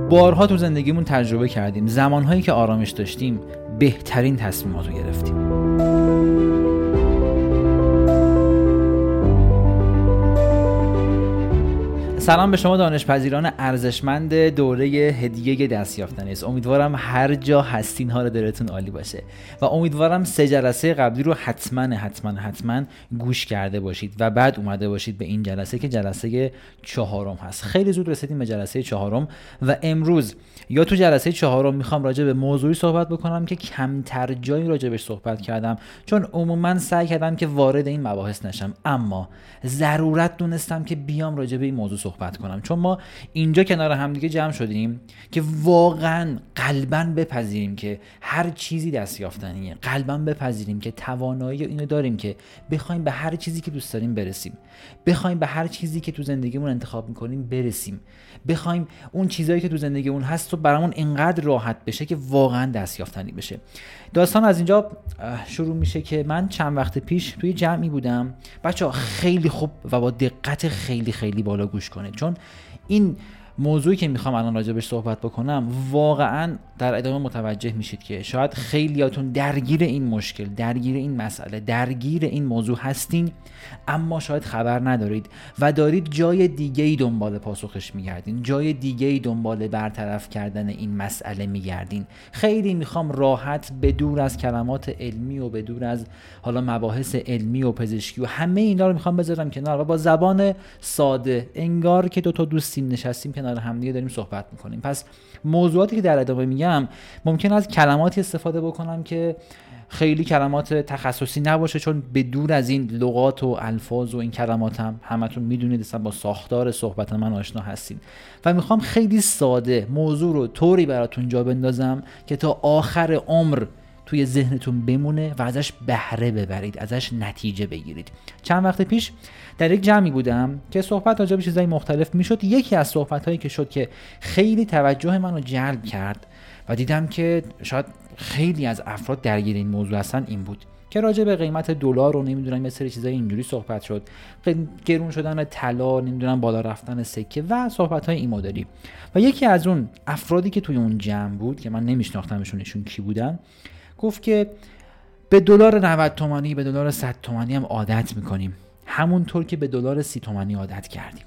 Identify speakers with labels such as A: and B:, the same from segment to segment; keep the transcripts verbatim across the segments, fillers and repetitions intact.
A: بارها تو زندگیمون تجربه کردیم زمانهایی که آرامش داشتیم بهترین تصمیمات رو گرفتیم. سلام به شما دانشپذیران ارزشمند دوره هدیه دستیافتنی است. امیدوارم هر جا هستین حال دلتون عالی باشه و امیدوارم سه جلسه قبلی رو حتما حتما حتما گوش کرده باشید و بعد اومده باشید به این جلسه که جلسه چهارم هست. خیلی زود رسیدیم به جلسه چهارم و امروز یا تو جلسه چهارم میخوام راجع به موضوعی صحبت بکنم که کمتر جایی راجع بهش صحبت کردم، چون عموما سعی کردم که وارد این مباحث نشم، اما ضرورت دونستم که بیام راجع به این موضوع صحبت کنم، چون ما اینجا کنار همدیگه جمع شدیم که واقعا قلباً بپذیریم که هر چیزی دستیافتنیه، قلباً بپذیریم که توانایی اینو داریم که بخوایم به هر چیزی که دوست داریم برسیم، بخوایم به هر چیزی که تو زندگیمون انتخاب میکنیم برسیم، بخوایم اون چیزایی که تو زندگیمون هست و برامون اینقدر راحت بشه که واقعا دستیافتنی بشه. داستان از اینجا شروع میشه که من چند وقت پیش توی جمعی بودم. بچه‌ها خیلی خوب و با دقت خیلی خیلی بالا گوش کنید، چون این موضوعی که میخوام الان راجبش صحبت بکنم واقعا در ادامه متوجه میشید که شاید خیلیاتون درگیر این مشکل، درگیر این مسئله، درگیر این موضوع هستین، اما شاید خبر ندارید و دارید جای دیگه‌ای دنبال پاسخش میگردین، جای دیگه‌ای دنبال برطرف کردن این مسئله میگردین. خیلی میخوام راحت بدور از کلمات علمی و بدور از حالا مباحث علمی و پزشکی و همه اینا رو میخوام بذارم کنار و با زبان ساده انگار که دو تا دوستیم نشستیم کنار همدیگه داریم صحبت میکنیم. پس موضوعاتی که در ادامه میگم ممکن است کلماتی استفاده بکنم که خیلی کلمات تخصصی نباشه، چون به دور از این لغات و الفاظ و این کلمات هم همتون میدونید اصلا با ساختار صحبت من آشنا هستین و میخوام خیلی ساده موضوع رو طوری براتون جا بندازم که تا آخر عمر توی ذهنتون بمونه و ازش بهره ببرید، ازش نتیجه بگیرید. چند وقت پیش در یک جمعی بودم که صحبت راجع به چیزای مختلف میشد. یکی از صحبت‌هایی که شد که خیلی توجه منو جلب کرد و دیدم که شاید خیلی از افراد درگیر این موضوع هستن این بود که راجع به قیمت دلار رو نمیدونم یه سری چیزای اینجوری صحبت شد، گرون شدن طلا، نمیدونم بالا رفتن سکه و صحبت‌های این مدلی. و یکی از اون افرادی که توی اون جمع بود که من نمیشناختمشون ایشون کی بودن، گفت که به دلار نود تومانی، به دلار صد تومانی هم عادت میکنیم، همونطور که به دلار سی تومانی عادت کردیم.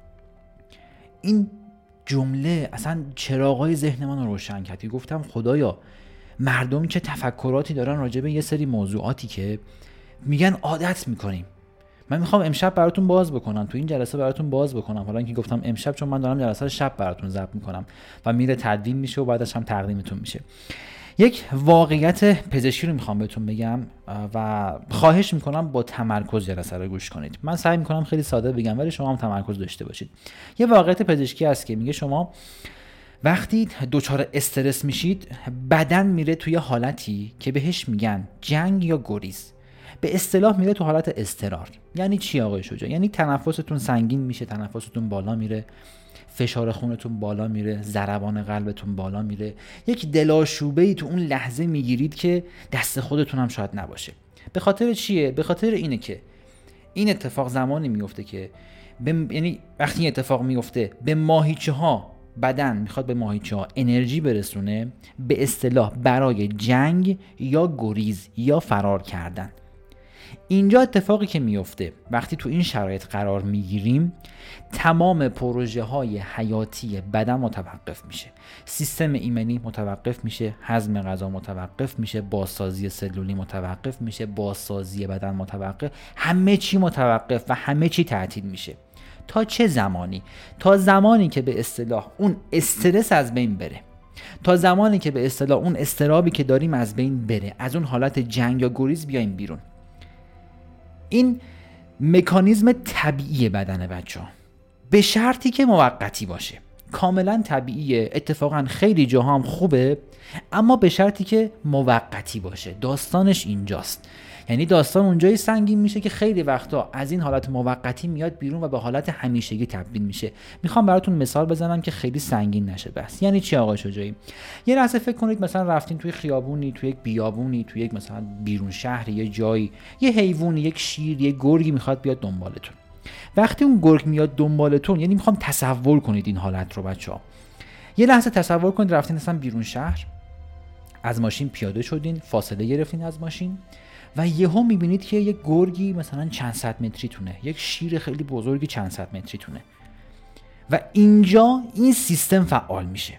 A: این جمله اصلا چراغای ذهن من رو روشن کرد. گفتم خدایا مردم چه تفکراتی دارن راجع به یه سری موضوعاتی که میگن عادت میکنیم. من میخوام امشب براتون باز بکنم، تو این جلسه براتون باز بکنم. حالا اینکه گفتم امشب چون من دارم جلسه شب براتون ضبط میکنم و میره تدوین میشه و بعدش هم تقدیمتون میشه. یک واقعیت پزشکی رو میخوام بهتون بگم و خواهش میکنم با تمرکز جلسه رو گوش کنید. من سعی میکنم خیلی ساده بگم ولی شما هم تمرکز داشته باشید. یه واقعیت پزشکی هست که میگه شما وقتی دچار استرس میشید بدن میره توی حالتی که بهش میگن جنگ یا گریز. به اصطلاح میره تو حالت اضطرار. یعنی چی آقای شجاع؟ یعنی تنفستون سنگین میشه، تنفستون بالا میره، فشار خونتون بالا میره، ضربان قلبتون بالا میره، یک دلاشوبه‌ای تو اون لحظه میگیرید که دست خودتون هم شاید نباشه. به خاطر چیه؟ به خاطر اینه که این اتفاق زمانی میفته که به... یعنی وقتی این اتفاق میفته به ماهیچه ها، بدن میخواد به ماهیچه ها انرژی برسونه، به اصطلاح برای جنگ یا گریز یا فرار کردن. اینجا اتفاقی که میفته وقتی تو این شرایط قرار میگیریم، تمام پروژه های حیاتی بدن متوقف میشه، سیستم ایمنی متوقف میشه، هضم غذا متوقف میشه، بازسازی سلولی متوقف میشه، بازسازی بدن متوقف، همه چی متوقف و همه چی تعطیل میشه. تا چه زمانی؟ تا زمانی که به اصطلاح اون استرس از بین بره، تا زمانی که به اصطلاح اون استرابی که داریم از بین بره، از اون حالت جنگ یا گریز بیایم بیرون. این مکانیزم طبیعی بدن بچه‌ها، به شرطی که موقتی باشه. کاملا طبیعیه، اتفاقا خیلی جاها هم خوبه، اما به شرطی که موقتی باشه. داستانش اینجاست. یعنی داستان اونجایی سنگین میشه که خیلی وقتا از این حالت موقتی میاد بیرون و به حالت همیشگی تبدیل میشه. میخوام براتون مثال بزنم که خیلی سنگین نشه بس. یعنی چی آقای شجاعی؟ یه لحظه فکر کنید مثلا رفتین توی خیابونی، توی یک بیابونی، توی یک مثلا بیرون شهر، یه جایی، یه حیوانی، یک شیر، یه گرگی میخواد بیاد دنبالتون. وقتی اون گرگ میاد دنبالتون، یعنی میخوام تصور کنید این حالت رو بچه‌ها. یه لحظه تصور کنید رفتین اصلا بیرون شهر، از ماشین پیاده شدین، فاصله گرفتین از ماشین و یهو میبینید که یک گرگی مثلا چند صد متری تونه، یک شیر خیلی بزرگی چند صد متری تونه و اینجا این سیستم فعال میشه.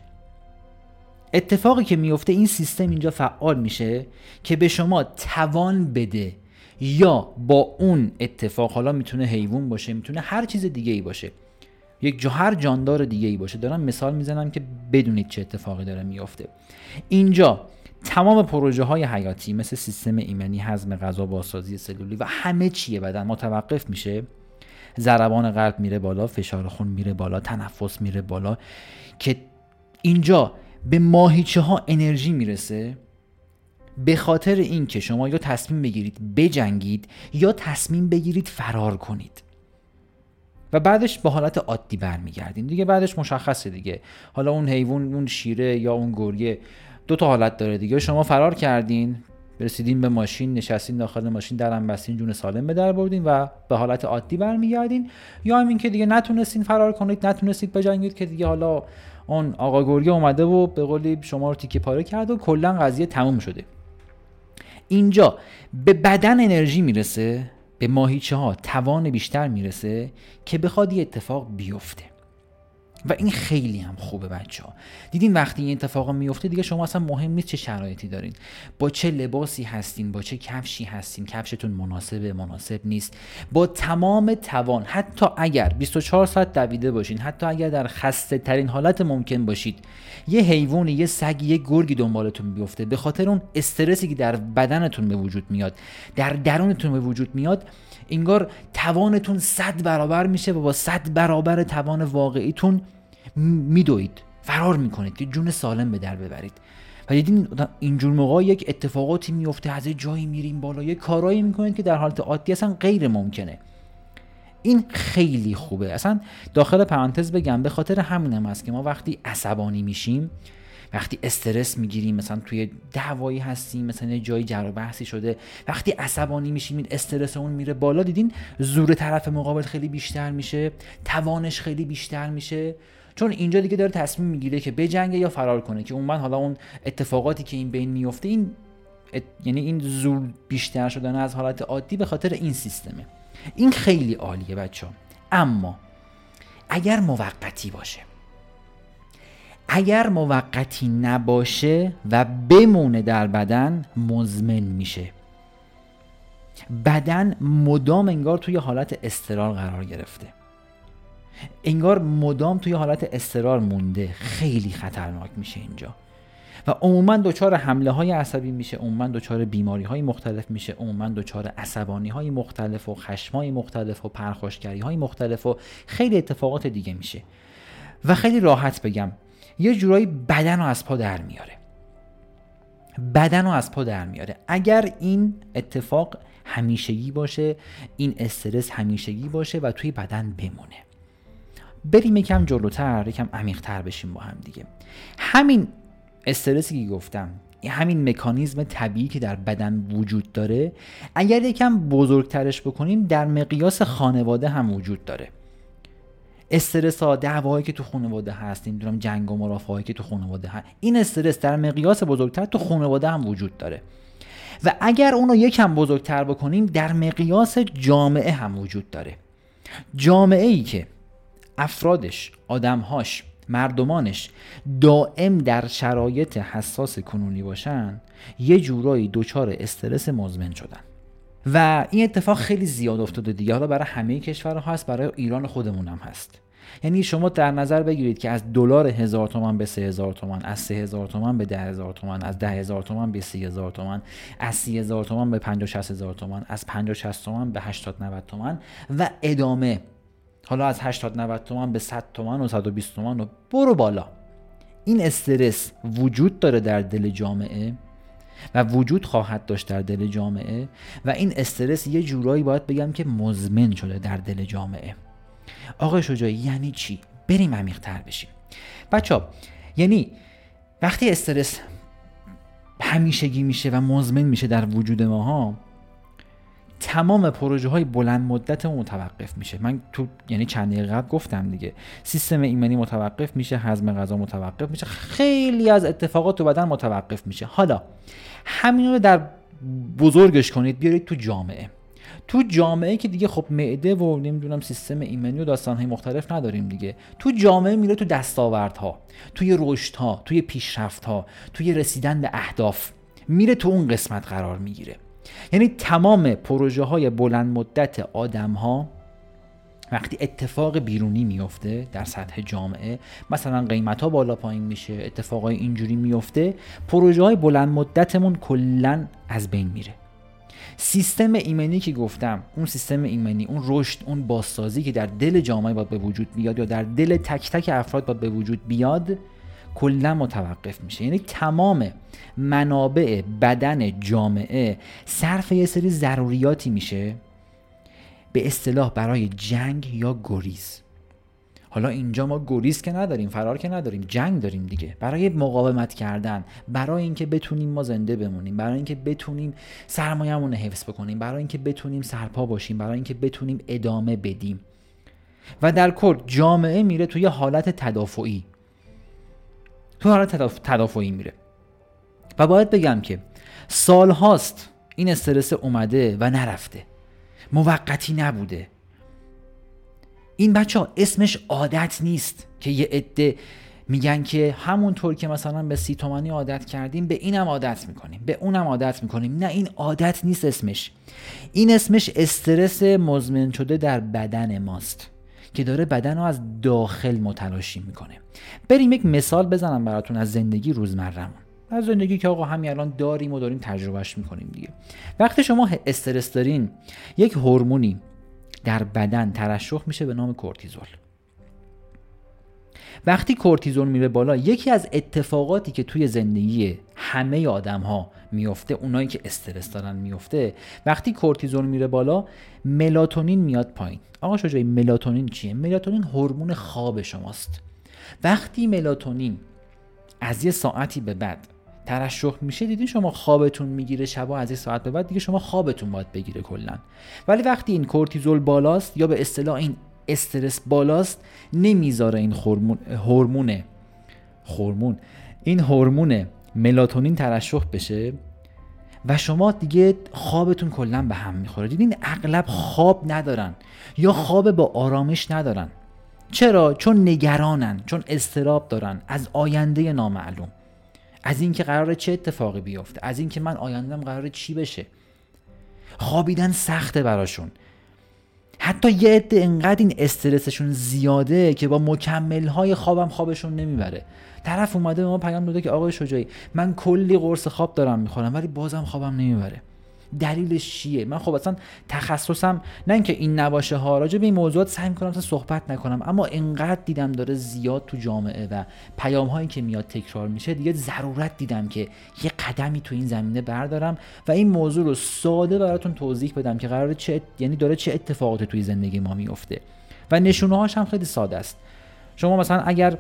A: اتفاقی که میفته این سیستم اینجا فعال میشه که به شما توان بده یا با اون اتفاق، حالا میتونه حیوان باشه، میتونه هر چیز دیگه ای باشه، یک جوهر جاندار دیگه ای باشه، دارم مثال میزنم که بدونید چه اتفاقی داره میفته. اینجا تمام پروژه های حیاتی مثل سیستم ایمنی، هضم غذا، بازسازی سلولی و همه چیه بدن متوقف میشه. ضربان قلب میره بالا، فشار خون میره بالا، تنفس میره بالا، که اینجا به ماهیچه ها انرژی میرسه به خاطر این که شما یا تصمیم بگیرید بجنگید یا تصمیم بگیرید فرار کنید و بعدش به حالت عادی برمیگردین دیگه. بعدش مشخصه دیگه، حالا اون حیوان، اون شیره یا اون گرگه دو تا حالت داره دیگه. شما فرار کردین، رسیدین به ماشین، نشستین داخل ماشین، درم بستین، جون سالم به در بردین و به حالت عادی برمیگردین، یا همین که دیگه نتونستین فرار کنید، نتونستید بجنگید که دیگه حالا اون آقا گرگه اومده و به قولی شما رو تیکه پاره کرد و کلا قضیه تموم شده. اینجا به بدن انرژی میرسه، به ماهیچه ها توان بیشتر میرسه که بخواد یه اتفاق بیفته و این خیلی هم خوبه بچه‌ها. دیدین وقتی این اتفاق میفته دیگه شما اصلا مهم نیست چه شرایطی دارین، با چه لباسی هستین، با چه کفشی هستین، کفشتون مناسبه مناسب نیست، با تمام توان، حتی اگر بیست و چهار ساعت دویده باشین، حتی اگر در خسته ترین حالت ممکن باشید، یه حیوانی، یه سگی، یه گرگی دنبالتون بیفته، به خاطر اون استرسی که در بدنتون به وجود میاد، در درونتون به وجود میاد، انگار توانتون صد برابر میشه و با صد برابر توان واقعیتون میدوید، فرار میکنید که جون سالم به در ببرید. و دیدین اینجور موقع یک اتفاقاتی میفته، از جایی میریم بالا، یک کارایی میکنید که در حالت عادی اصلا غیر ممکنه. این خیلی خوبه. اصلا داخل پرانتز بگم به خاطر همینم هست که ما وقتی عصبانی میشیم، وقتی استرس میگیریم، مثلا توی دعوایی هستیم، مثلا یه جایی جر و بحثی شده، وقتی عصبانی میشیم این استرس اون میره بالا، دیدین زور طرف مقابل خیلی بیشتر میشه، توانش خیلی بیشتر میشه، چون اینجا دیگه داره تصمیم میگیره که بجنگه یا فرار کنه، که اون من حالا اون اتفاقاتی که این بین میفته، این ات... یعنی این زور بیشتر شدن از حالت عادی به خاطر این سیستمه. این خیلی عالیه بچه‌ها. اما اگر موقتی باشه، اگر موقتی نباشه و بمونه در بدن، مزمن میشه. بدن مدام انگار توی حالت اضطرار قرار گرفته، انگار مدام توی حالت اضطرار مونده، خیلی خطرناک میشه اینجا و عموما دچار حمله های عصبی میشه، عموما دچار بیماری های مختلف میشه، عموما دچار عصبانی های مختلف و خشم های مختلف و پرخاشگری های مختلف و خیلی اتفاقات دیگه میشه. و خیلی راحت بگم یه جورایی بدن رو از پا در میاره، بدن رو از پا در میاره. اگر این اتفاق همیشگی باشه، این استرس همیشگی باشه و توی بدن بمونه. بریم یکم جلوتر، یکم عمیق‌تر بشیم با هم دیگه. همین استرسی که گفتم، همین مکانیزم طبیعی که در بدن وجود داره، اگر یکم بزرگترش بکنیم در مقیاس خانواده هم وجود داره. استرس ها، دعواهایی که تو خانواده هست، نمیدونم جنگ و مرافعاتی که تو خانواده هست، این استرس در مقیاس بزرگتر تو خانواده هم وجود داره و اگر اونو یکم بزرگتر بکنیم در مقیاس جامعه هم وجود داره. جامعه ای که افرادش، آدمهاش، مردمانش دائم در شرایط حساس کنونی باشن، یه جورایی دوچار استرس مزمن شدن و این اتفاق خیلی زیاد افتاده دیگه. حالا برای همه کشورها هست، برای ایران خودمون هم هست. یعنی شما در نظر بگیرید که از دلار هزار تومان به سه هزار تومان، از سه هزار تومان به ده هزار تومان، از ده هزار تومان به سی هزار تومان، از سی هزار تومان به پنجاه شصت هزار تومان، از پنجاه شصت تومان به هشتاد نود تومان و ادامه، حالا از هشتاد نود تومان به صد تومان و صد و بیست تومان و برو بالا. این استرس وجود داره در دل جامعه و وجود خواهد داشت در دل جامعه و این استرس یه جورایی باید بگم که مزمن شده در دل جامعه. آقای شجاعی یعنی چی؟ بریم عمیق‌تر بشیم. بچه‌ها یعنی وقتی استرس همیشگی میشه و مزمن میشه در وجود ماها، تمام پروژه های بلند مدت متوقف میشه. من تو یعنی چند دقیقه قبل گفتم دیگه، سیستم ایمنی متوقف میشه، هضم غذا متوقف میشه، خیلی از اتفاقات تو بدن متوقف میشه. حالا همین رو در بزرگش کنید بیارید تو جامعه. تو جامعه که دیگه خب معده و نمیدونم سیستم ایمنی و داستانهای مختلف نداریم دیگه، تو جامعه میره تو دستاوردها، توی رشدها، توی پیشرفتها، توی رسیدن به اهداف، میره تو اون قسمت قرار میگیره. یعنی تمام پروژه های بلند مدت آدم ها وقتی اتفاق بیرونی میفته در سطح جامعه، مثلا قیمت ها بالا پایین میشه، اتفاقای اینجوری میفته، پروژه های بلند مدتمون کلن از بین میره. سیستم ایمنی که گفتم، اون سیستم ایمنی، اون رشد، اون بازسازی که در دل جامعه باید به وجود بیاد یا در دل تک تک افراد باید به وجود بیاد، کلا متوقف میشه. یعنی تمام منابع بدن جامعه صرف یه سری ضروریاتی میشه، به اصطلاح برای جنگ یا گریز. حالا اینجا ما گریز که نداریم، فرار که نداریم، جنگ داریم دیگه، برای مقاومت کردن، برای اینکه بتونیم ما زنده بمونیم، برای اینکه بتونیم سرمایه‌مون رو حفظ بکنیم، برای اینکه بتونیم سرپا باشیم، برای اینکه بتونیم ادامه بدیم. و در کل جامعه میره توی حالت تدافعی، تو حالت تداف... تدافعی میره. و باید بگم که سال هاست این استرس اومده و نرفته، موقتی نبوده. این بچه ها اسمش عادت نیست که یه عده میگن که همونطور که مثلا به سی تومانی عادت کردیم به اینم عادت میکنیم، به اونم عادت میکنیم. نه، این عادت نیست اسمش. این اسمش استرس مزمن شده در بدن ماست که داره بدن رو از داخل متلاشی میکنه. بریم یک مثال بزنم براتون از زندگی روزمره‌مون، از زندگی که آقا همین الان داریم و داریم تجربهش میکنیم دیگه. وقتی شما استرس دارین، یک هورمونی در بدن ترشح میشه به نام کورتیزول. وقتی کورتیزول میره بالا، یکی از اتفاقاتی که توی زندگی همه آدم ها میفته، اونایی که استرس دارن میفته، وقتی کورتیزول میره بالا ملاتونین میاد پایین. آقا شجاعی، ملاتونین چیه؟ ملاتونین هورمون خواب شماست. وقتی ملاتونین از یه ساعتی به بعد ترشح میشه، دیدین شما خوابتون میگیره شبا، از یه ساعت به بعد دیگه شما خوابتون باید بگیره کلا. ولی وقتی این کورتیزول بالاست یا به اصطلاح این استرس بالاست، نمیذاره این هورمون هورمون هورمون این هورمون ملاتونین ترشح بشه و شما دیگه خوابتون کلا به هم میخوره. دیدین اغلب خواب ندارن یا خواب با آرامش ندارن. چرا؟ چون نگرانن، چون اضطراب دارن از آینده نامعلوم، از اینکه قراره چه اتفاقی بیفته، از اینکه من آینده‌ام قراره چی بشه. خوابیدن سخته براشون. حتی یه عده انقدر این استرسشون زیاده که با مکمل‌های خوابم خوابشون نمیبره. طرف اومده به ما پیام داده که آقای شجاعی من کلی قرص خواب دارم میخورم ولی بازم خوابم نمیبره. دلیلش چیه؟ من خب اصلا تخصصم نه اینکه این نباشه ها، راجع به این موضوعات سعی می‌کنم تا صحبت نکنم، اما انقدر دیدم داره زیاد تو جامعه و پیام هایی که میاد تکرار میشه، دیگه ضرورت دیدم که یه قدمی تو این زمینه بردارم و این موضوع رو ساده براتون توضیح بدم که قراره چه یعنی داره چه اتفاقاتی توی زندگی ما میفته و نشونه هاش هم خیلی ساده است. شما مثلا اگر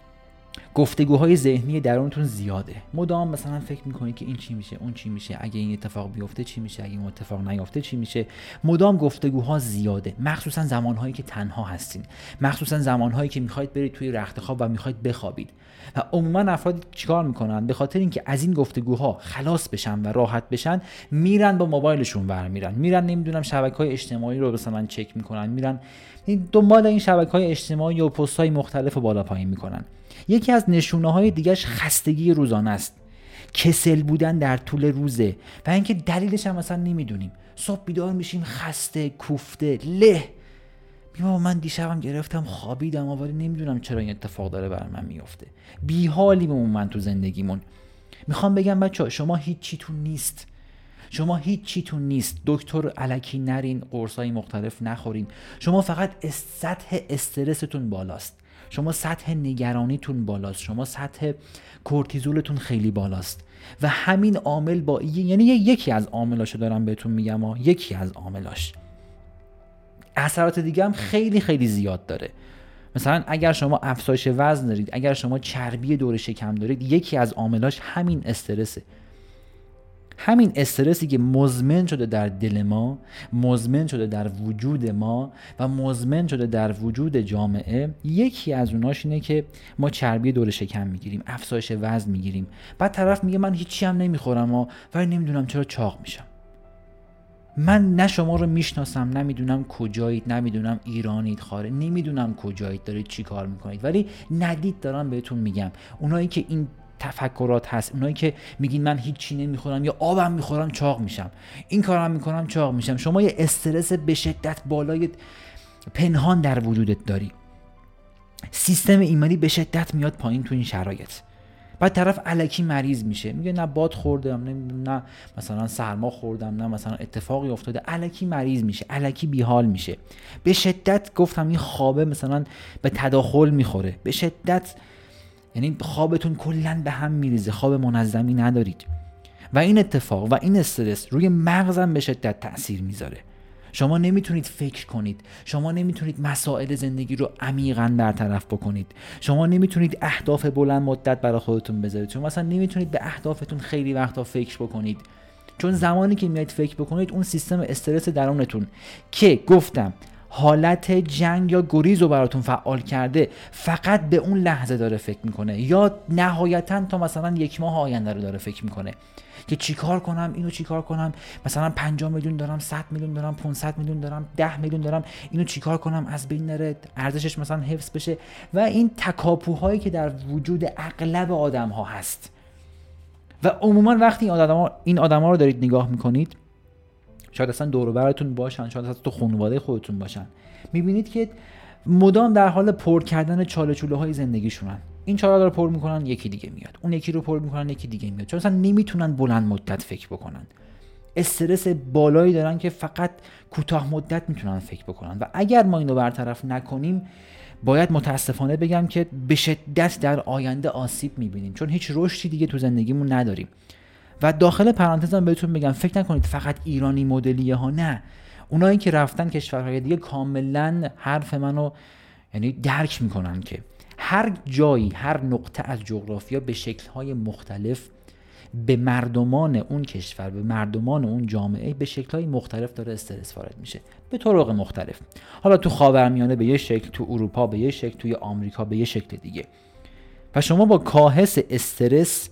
A: گفتگوهای ذهنی درونتون زیاده، مدام مثلا فکر میکنید که این چی میشه، اون چی میشه، اگه این اتفاق بیفته چی میشه، اگه اون اتفاق نیفته چی میشه، مدام گفتگوها زیاده، مخصوصا زمانهایی که تنها هستین، مخصوصا زمانهایی که میخواید برید توی رخت خواب و میخواید بخوابید. و عموما افراد چیکار میکنن؟ به خاطر اینکه از این گفتگوها خلاص بشن و راحت بشن، میرن با موبایلشون ور میرن میرن نمیدونم شبکه‌های اجتماعی رو مثلا چک میکنن، میرن دنبال این شبکه‌های اجتماعی و پست‌های مختلف و بالا پایین میکنن. یکی از نشونه‌های دیگه‌اش خستگی روزانه است، کسل بودن در طول روزه و اینکه دلیلش هم مثلا نمیدونیم. صبح بیدار میشیم خسته، کوفته، له. میگم من دیشبم گرفتم خوابیدم ولی نمیدونم چرا این اتفاق داره برای من میفته. بی‌حالیم من تو زندگیمون. میخوام بگم بچه‌ها شما هیچ چیتون نیست. شما هیچ چیتون نیست. دکتر الکی نرین، قرصای مختلف نخورین. شما فقط سطح استرستون بالاست. شما سطح نگرانیتون بالاست، شما سطح کورتیزولتون خیلی بالاست و همین عامل با یعنی یکی از عاملاشو دارم بهتون میگم ها، یکی از عاملاش. اثرات دیگه هم خیلی خیلی زیاد داره. مثلا اگر شما افزایش وزن دارید، اگر شما چربی دور شکم دارید، یکی از عاملاش همین استرسه. همین استرسی که مزمن شده در دل ما، مزمن شده در وجود ما و مزمن شده در وجود جامعه، یکی از اوناش اینه که ما چربی دور شکم میگیریم، افزایش وزن میگیریم. بعد طرف میگه من هیچی هم نمیخورم و ولی نمیدونم چرا چاق میشم. من نه شما رو میشناسم، نمیدونم کجایید، نمیدونم ایرانید، خاره، نمیدونم کجایید، دارید چی کار میکنید، ولی ندید دارم بهتون میگم. اونایی که این تفکرات هست، اونایی که میگین من هیچی نمیخورم یا آبم میخورم چاق میشم، این کارم میکنم چاق میشم، شما یه استرس به شدت بالای پنهان در وجودت داری. سیستم ایمنی به شدت میاد پایین تو این شرایط. بعد طرف الکی مریض میشه، میگه نه باد خوردم، نه, نه مثلا سرما خوردم، نه مثلا اتفاقی افتاده، الکی مریض میشه، الکی بیحال میشه. به شدت گفتم این خوابه مثلا به تداخل میخوره، به شدت، یعنی خوابتون کلا به هم میریزه، خواب منظمی ندارید و این اتفاق و این استرس روی مغزم به شدت تأثیر میذاره. شما نمیتونید فکر کنید، شما نمیتونید مسائل زندگی رو عمیقاً برطرف بکنید، شما نمیتونید اهداف بلند مدت برای خودتون بذارید، شما مثلا نمیتونید به اهدافتون خیلی وقتا فکر بکنید، چون زمانی که میایید فکر بکنید اون سیستم استرس درونتون که گفتم حالت جنگ یا گریز رو براتون فعال کرده فقط به اون لحظه داره فکر میکنه یا نهایتاً تا مثلا یک ماه آینده رو داره فکر میکنه که چیکار کنم، اینو چیکار کنم، مثلا پنجاه میلیون دارم، صد میلیون دارم، پانصد میلیون دارم، ده میلیون دارم، اینو چیکار کنم از بین نره، ارزشش مثلا حفظ بشه و این تکاپوهایی که در وجود اغلب آدم‌ها هست. و عموما وقتی این آدم‌ها این آدم‌ها رو دارید نگاه میکنید، شاید اصلا دور و براتون باشن، شاید اصلا تو خانواده خودتون باشن، میبینید که مدام در حال پر کردن چاله چوله های زندگیشونن. این چاله رو پر میکنن، یکی دیگه میاد، اون یکی رو پر میکنن، یکی دیگه میاد، چون اصلا نمیتونن بلند مدت فکر بکنن. استرس بالایی دارن که فقط کوتاه مدت میتونن فکر بکنن و اگر ما اینو برطرف نکنیم باید متاسفانه بگم که به شدت در آینده آسیب میبینیم، چون هیچ رشدی دیگه تو زندگیمون نداریم. و داخل پرانتزم بهتون بگم فکر نکنید فقط ایرانی مدلیه ها، نه، اونایی که رفتن کشورهای دیگه کاملا حرف منو یعنی درک میکنن که هر جایی، هر نقطه از جغرافیا به شکل‌های مختلف به مردمان اون کشور، به مردمان اون جامعه به شکل‌های مختلف داره استرس وارد میشه، به طرق مختلف. حالا تو خاورمیانه به یه شکل، تو اروپا به یه شکل، توی آمریکا به یه شکل دیگه. و شما با کاهش استرس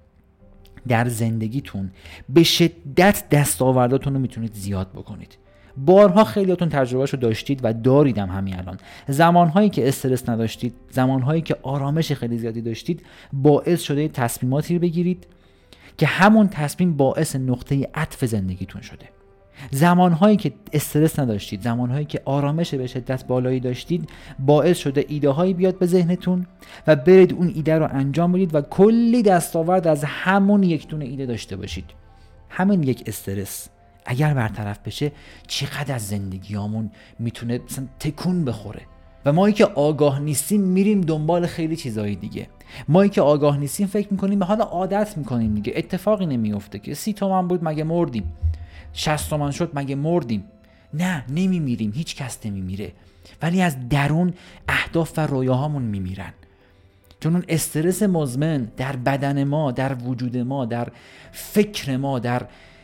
A: در زندگیتون به شدت دستاورداتون رو میتونید زیاد بکنید. بارها خیلیاتون تجربهشو داشتید و داریدم همین الان. زمانهایی که استرس نداشتید، زمانهایی که آرامش خیلی زیادی داشتید، باعث شده تصمیماتی بگیرید که همون تصمیم باعث نقطه عطف زندگیتون شده. زمانهایی که استرس نداشتید، زمانهایی که آرامش به شدت بالایی داشتید، باعث شده ایده هایی بیاد به ذهنتون و برید اون ایده رو انجام بدید و کلی دستاورد از همون یک دونه ایده داشته باشید. همین یک استرس اگر برطرف بشه چقدر از زندگیامون میتونه مثلا تکون بخوره. و مایی که آگاه نیستیم میریم دنبال خیلی چیزای دیگه. مایی که آگاه نیستیم فکر میکنیم به حالا عادت میکنیم دیگه، اتفاقی نمیفته که سی تومن بود مگه مردیم، شصت تومن شد مگه مردیم. نه، نمیمیریم، هیچ کس نمیمیره، ولی از درون اهداف و رویاهامون میمیرن، چون اون استرس مزمن در بدن ما، در وجود ما، در فکر ما، در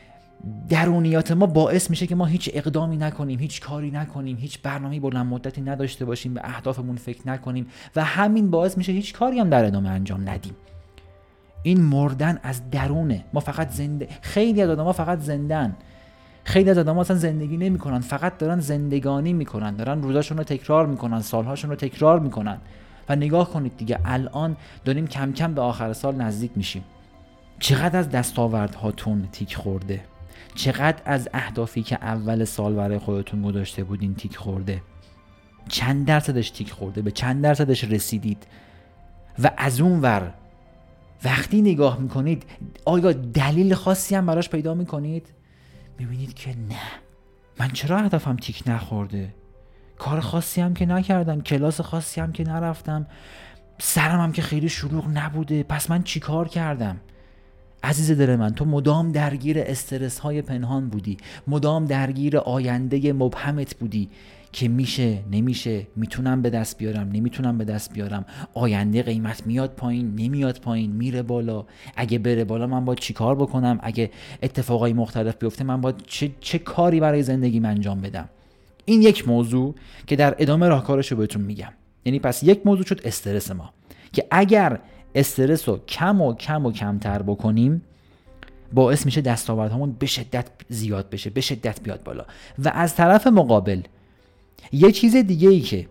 A: درونیات ما باعث میشه که ما هیچ اقدامی نکنیم، هیچ کاری نکنیم، هیچ برنامه‌ای بلند مدتی نداشته باشیم، به اهدافمون فکر نکنیم و همین باعث میشه هیچ کاری هم در ادامه انجام ندیم. این مردن از درونه. ما فقط زنده، خیلی از آدم‌ها فقط زندن، خیلی از آدم‌ها اصلا زندگی نمی‌کنن، فقط دارن زندگانی میکنن، دارن روزاشون رو تکرار میکنن، سالهاشون رو تکرار میکنن. و نگاه کنید دیگه، الان داریم کم کم به آخر سال نزدیک میشیم. چقدر از دستاوردهاتون تیک خورده؟ چقدر از اهدافی که اول سال برای خودتون گذاشته بودین تیک خورده؟ چند درصدش تیک خورده؟ به چند درصدش رسیدید؟ و از اون ور وقتی نگاه میکنید آیا دلیل خاصی هم براش پیدا میکنید؟ میبینید که نه، من چرا هدفم تیک نخورده؟ کار خاصی هم که نکردم، کلاس خاصی هم که نرفتم، سرم هم که خیلی شلوغ نبوده، پس من چی کار کردم؟ عزیز دل من، تو مدام درگیر استرس های پنهان بودی، مدام درگیر آینده مبهمت بودی که میشه نمیشه، میتونم به دست بیارم نمیتونم به دست بیارم، آینده قیمت میاد پایین نمیاد پایین، میره بالا، اگه بره بالا من باید چی کار بکنم، اگه اتفاقای مختلف بیفته من باید چه, چه کاری برای زندگیم انجام بدم. این یک موضوع که در ادامه راهکارشو بهتون میگم. یعنی پس یک موضوع شد استرس ما، که اگر استرس رو کم و کم و کمتر بکنیم باعث میشه دستاوردهامون به شدت زیاد بشه، به شدت بیاد بالا. و از طرف مقابل یه چیز دیگه ای که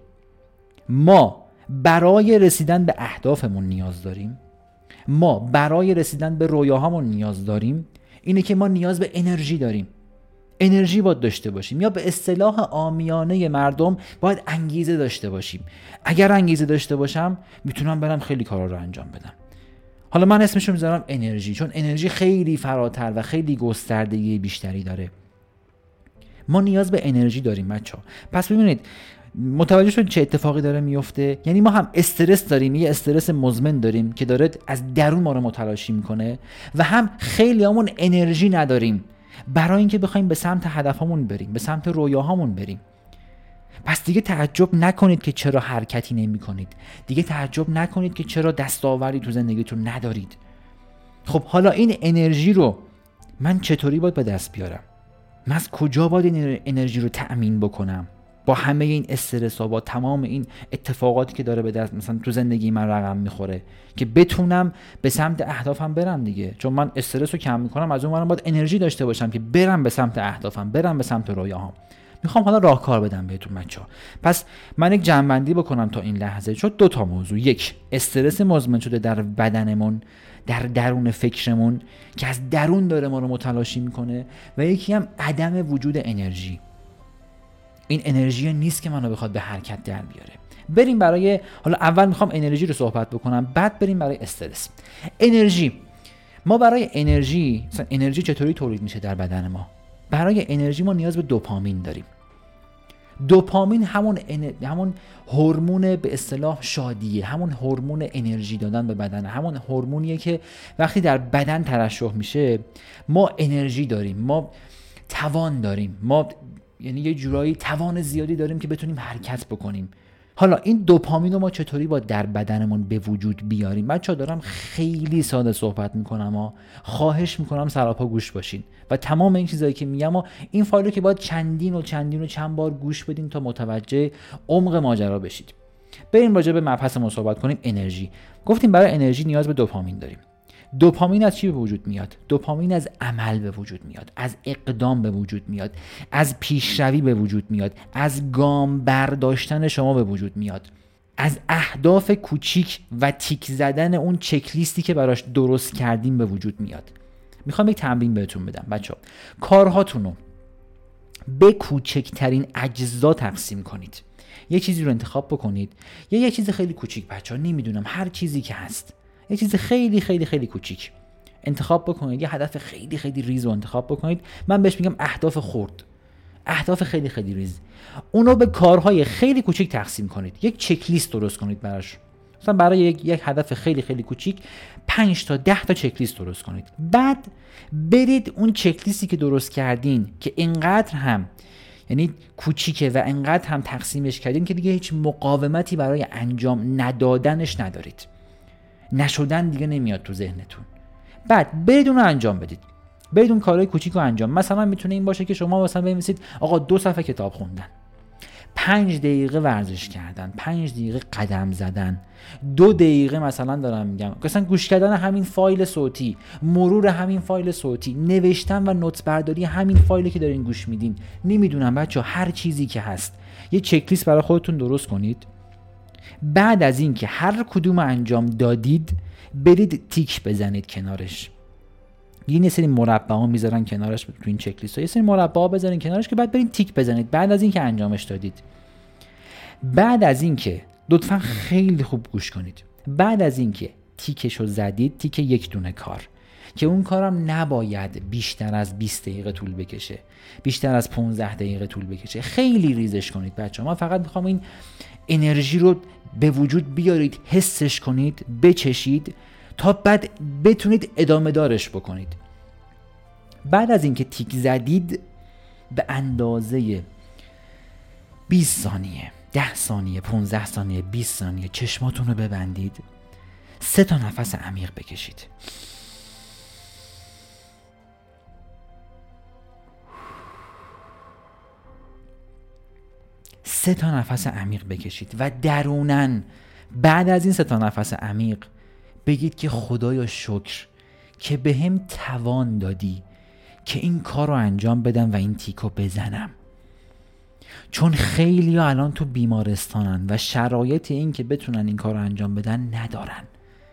A: ما برای رسیدن به اهدافمون نیاز داریم، ما برای رسیدن به رویاهامون نیاز داریم، اینه که ما نیاز به انرژی داریم. انرژی باید داشته باشیم، یا به اصطلاح عامیانه مردم باید انگیزه داشته باشیم. اگر انگیزه داشته باشم میتونم برم خیلی کارا رو انجام بدم. حالا من اسمشو میذارم انرژی، چون انرژی خیلی فراتر و خیلی گستردگی بیشتری داره. ما نیاز به انرژی داریم بچه‌ها. پس ببینید متوجه شد چه اتفاقی داره میفته؟ یعنی ما هم استرس داریم، یه استرس مزمن داریم که داره از درون ما رو متلاشی میکنه، و هم خیلیامون انرژی نداریم برای اینکه بخوایم به سمت هدفمون بریم، به سمت رویاهامون بریم. پس دیگه تعجب نکنید که چرا حرکتی نمی کنید. دیگه تعجب نکنید که چرا دستاوردی تو زندگیتون ندارید. خب حالا این انرژی رو من چطوری باید به دست بیارم؟ من از کجا باید این انرژی رو تأمین بکنم؟ با همه این استرس ها، با تمام این اتفاقاتی که داره به دست مثلا تو زندگی من رقم میخوره، که بتونم به سمت اهدافم برم دیگه. چون من استرس رو کم میکنم، از اون ورم باید انرژی داشته باشم که برم به سمت اهدافم، برم به سمت رویاهام. میخوام حالا راهکار بدم بهتون بچه‌ها. پس من یک جمع‌بندی بکنم تا این لحظه. شد دو تا موضوع: یک، استرس مزمن شده در بدنمون، در درون فکرمون که از درون داره ما رو متلاشی میکنه، و یکی هم عدم وجود انرژی. این انرژی نیست که منو بخواد به حرکت در بیاره. بریم برای حالا اول میخوام انرژی رو صحبت بکنم، بعد بریم برای استرس. انرژی، ما برای انرژی مثلا انرژی چطوری تولید میشه در بدن ما؟ برای انرژی ما نیاز به دوپامین داریم. دوپامین همون ان... همون هورمون به اصطلاح شادیه، همون هورمون انرژی دادن به بدن، همون هورمونیه که وقتی در بدن ترشح میشه ما انرژی داریم، ما توان داریم، ما یعنی یه جورایی توان زیادی داریم که بتونیم حرکت بکنیم. حالا این دوپامین رو ما چطوری با در بدنمون به وجود بیاریم؟ بچه‌ها دارم خیلی ساده صحبت میکنم ها، خواهش میکنم سراپا گوش باشین و تمام این چیزایی که میگم و این فایل رو که باید چندین و چندین و چند بار گوش بدین تا متوجه عمق ماجرا بشید. بریم راجع به مبحثمون صحبت کنیم. انرژی. گفتیم برای انرژی نیاز به دوپامین داریم. دوپامین از چی به وجود میاد؟ دوپامین از عمل به وجود میاد، از اقدام به وجود میاد، از پیشروی به وجود میاد، از گام برداشتن شما به وجود میاد، از اهداف کوچیک و تیک زدن اون چک لیستی که براش درست کردیم به وجود میاد. میخوام یک تمرین بهتون بدم بچه‌ها. کارهاتون رو به کوچکترین اجزا تقسیم کنید. یه چیزی رو انتخاب بکنید، یا یه چیز خیلی کوچیک بچه‌ها، نمیدونم هر چیزی که هست، یه چیز خیلی خیلی خیلی کوچیک انتخاب بکنید، یه هدف خیلی خیلی ریز رو انتخاب بکنید. من بهش میگم اهداف خرد، اهداف خیلی خیلی ریز. اونو به کارهای خیلی کوچیک تقسیم کنید، یک چک لیست درست کنید براش. مثلا برای یک, یک هدف خیلی خیلی کوچیک پنج تا ده تا چک لیست درست کنید. بعد برید اون چک لیستی که درست کردین که اینقدر هم یعنی کوچیکه و اینقدر هم تقسیمش کردین که دیگه هیچ مقاومتی برای انجام ندادنش ندارید، نشدن دیگه نمیاد تو ذهنتون. بعد برید اون رو انجام بدید، برید اون کارهای کوچیک رو انجام. مثلا میتونه این باشه که شما مثلا بنویسید آقا دو صفحه کتاب خوندن، پنج دقیقه ورزش کردن، پنج دقیقه قدم زدن، دو دقیقه مثلا دارم میگم مثلا گوش کردن همین فایل صوتی، مرور همین فایل صوتی، نوشتن و نوت برداری همین فایلی که دارین گوش میدین. نمیدونم بچه هر چیزی که هست یه چک لیست برای خودتون درست کنید. بعد از این که هر کدوم انجام دادید برید تیک بزنید کنارش. یه سری مربع ها میذارن کنارش تو این چک لیست ها، یه سری مربع ها بذارین کنارش که بعد برید تیک بزنید بعد از این که انجامش دادید. بعد از این که لطفاً خیلی خوب گوش کنید، بعد از این که تیکشو زدید، تیک یک دونه کار که اون کارم نباید بیشتر از بیست دقیقه طول بکشه، بیشتر از پانزده دقیقه طول بکشه، خیلی ریزش کنید بچه‌ها. من فقط میخوام این انرژی رو به وجود بیارید، حسش کنید، بچشید تا بعد بتونید ادامه دارش بکنید. بعد از اینکه تیک زدید به اندازه بیست ثانیه، ده ثانیه، پانزده ثانیه، بیست ثانیه چشماتون رو ببندید. سه تا نفس عمیق بکشید. سه تا نفس عمیق بکشید و درونن بعد از این سه تا نفس عمیق بگید که خدایا شکر که به هم توان دادی که این کار رو انجام بدم و این تیکو بزنم، چون خیلی ها الان تو بیمارستانن و شرایط این که بتونن این کار رو انجام بدن ندارن.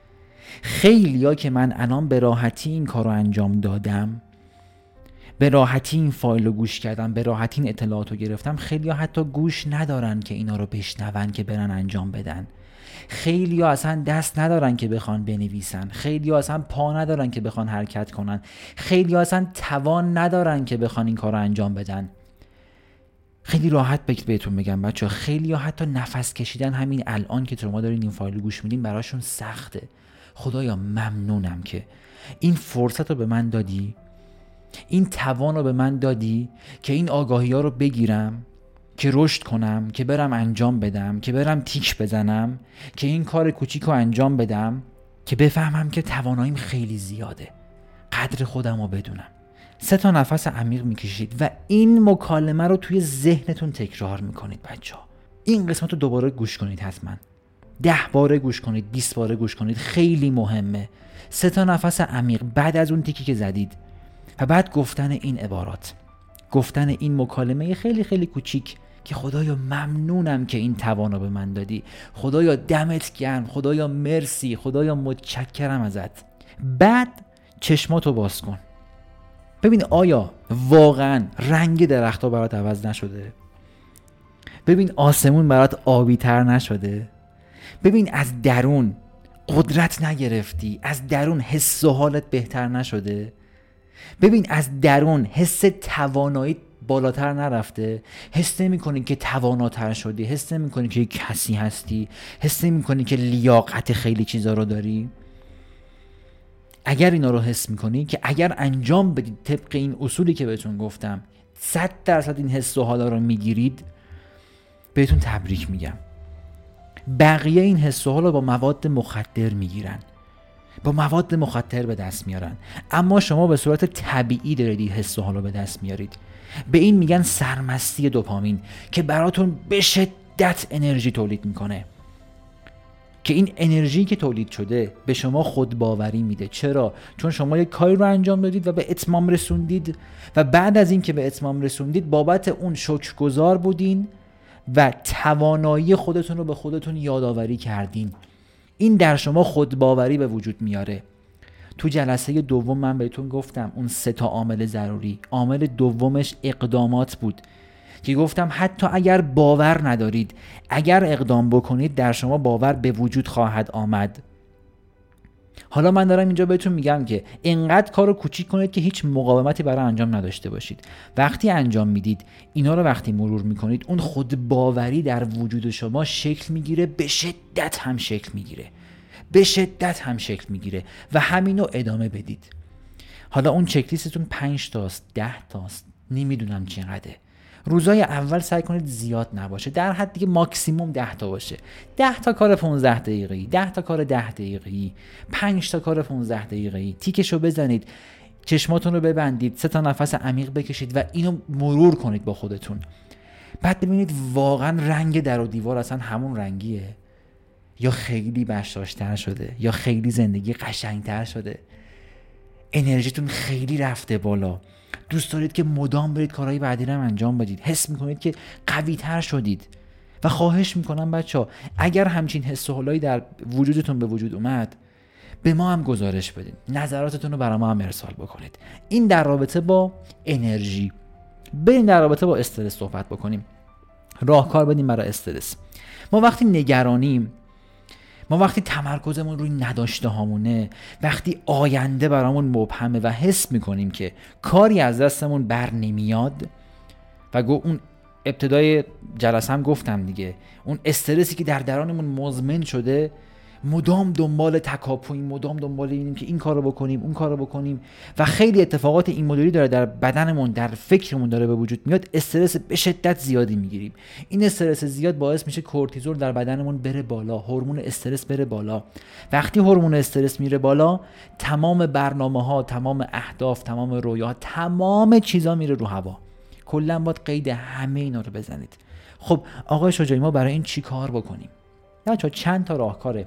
A: خیلی ها که من الان به راحتی این کار رو انجام دادم، به راحتی این فایل رو گوش کردم، به راحتی این اطلاعات رو گرفتم، خیلی ها حتی گوش ندارن که اینا رو بشنون که برن انجام بدن. خیلی ها اصلا دست ندارن که بخوان بنویسن، خیلی ها اصلا پا ندارن که بخوان حرکت کنن، خیلی ها اصلا توان ندارن که بخوان این کار رو انجام بدن. خیلی راحت بگید بهتون بگم بچه، خیلی ها حتی نفس کشیدن همین الان که شما دارین این فایل رو گوش میدین براشون سخته. خدایا ممنونم که این فرصت رو به من دادی، این توان رو به من دادی که این آگاهی ها رو بگیرم، که رشد کنم، که برم انجام بدم، که برم تیک بزنم، که این کار کوچیک رو انجام بدم، که بفهمم که تواناییم خیلی زیاده، قدر خودم رو بدونم. سه تا نفس عمیق میکشید و این مکالمه رو توی ذهنتون تکرار میکنید بچه ها. این قسمت رو دوباره گوش کنید، حتما ده باره گوش کنید، بیست باره گوش کنید، خیلی مهمه. سه تا نفس عمیق بعد از اون تیکی که زدید و بعد گفتن این عبارات، گفتن این مکالمه خیلی خیلی کوچیک که خدایا ممنونم که این توان رو به من دادی، خدایا دمت گرم، خدایا مرسی، خدایا متشکرم ازت. بعد چشماتو باز کن، ببین آیا واقعا رنگ درخت‌ها برات عوض نشده؟ ببین آسمون برات آبی تر نشده؟ ببین از درون قدرت نگرفتی؟ از درون حس و حالت بهتر نشده؟ ببین از درون حس توانایی بالاتر نرفته؟ حس نمی کنی که تواناتر شدی؟ حس نمی کنی که کسی هستی؟ حس نمی کنی که لیاقت خیلی چیزا رو داری؟ اگر اینا رو حس میکنی که اگر انجام بدید طبق این اصولی که بهتون گفتم صد درصد این حس و حالا رو میگیرید، بهتون تبریک میگم. بقیه این حس و حالا با مواد مخدر میگیرن، با مواد مخدر به دست میارن، اما شما به صورت طبیعی دارید این حس و حالا به دست میارید. به این میگن سرمستی دوپامین که براتون به شدت انرژی تولید میکنه، که این انرژی که تولید شده به شما خودباوری میده. چرا؟ چون شما یک کاری رو انجام دادید و به اتمام رسوندید و بعد از این که به اتمام رسوندید بابت اون شکرگزار بودین و توانایی خودتون رو به خودتون یادآوری کردین. این در شما خودباوری به وجود میاره. تو جلسه دوم من بهتون گفتم اون سه تا عامل ضروری، عامل دومش اقدامات بود که گفتم حتی اگر باور ندارید، اگر اقدام بکنید در شما باور به وجود خواهد آمد. حالا من دارم اینجا بهتون میگم که اینقدر کارو کوچیک کنید که هیچ مقاومتی برای انجام نداشته باشید. وقتی انجام میدید اینا رو، وقتی مرور میکنید، اون خود باوری در وجود شما شکل میگیره، به شدت هم شکل میگیره، به شدت هم شکل میگیره و همینو ادامه بدید. حالا اون چک لیستتون پنج تاست، ده تاست، نمیدونم چقدره. روزای اول سعی کنید زیاد نباشه، در حد دیگه ماکسیموم ده تا باشه. ده تا کار پانزده دقیقه‌ای، ده تا کار ده دقیقه‌ای، پنج تا کار پانزده دقیقه‌ای. تیکشو بزنید، چشماتون رو ببندید، سه تا نفس عمیق بکشید و اینو مرور کنید با خودتون. بعد ببینید واقعا رنگ در و دیوار اصلا همون رنگیه یا خیلی بشاشتر شده یا خیلی زندگی قشنگتر شده. انرژیتون خیلی رفته بالا، دوست دارید که مدام برید کارهای بعدی رو انجام بدید، حس میکنید که قوی تر شدید. و خواهش میکنم بچه ها اگر همچین حس و حالایی در وجودتون به وجود اومد، به ما هم گزارش بدید، نظراتتون رو برای ما هم ارسال بکنید. این در رابطه با انرژی. بریم در رابطه با استرس صحبت بکنیم، راهکار بدیم برای استرس. ما وقتی نگرانیم، ما وقتی تمرکزمون روی نداشته هامونه، وقتی آینده برامون مبهمه و حس میکنیم که کاری از دستمون بر نمیاد، و گو اون ابتدای جلسه هم گفتم دیگه، اون استرسی که در درونمون مزمن شده، مدام دنبال تکاپوییم، مدام دنبال اینیم که این کارو بکنیم اون کارو بکنیم و خیلی اتفاقات این مدلی داره در بدنمون، در فکرمون داره به وجود میاد. استرس به شدت زیادی میگیریم. این استرس زیاد باعث میشه کورتیزول در بدنمون بره بالا، هورمون استرس بره بالا. وقتی هورمون استرس میره بالا، تمام برنامه‌ها، تمام اهداف، تمام رویاها، تمام چیزا میره رو هوا. کلا باید قید همه اینا رو بزنید. خب آقای شجاعی، ما برای این چی کار بکنیم؟ بچه‌ها چند تا راهکار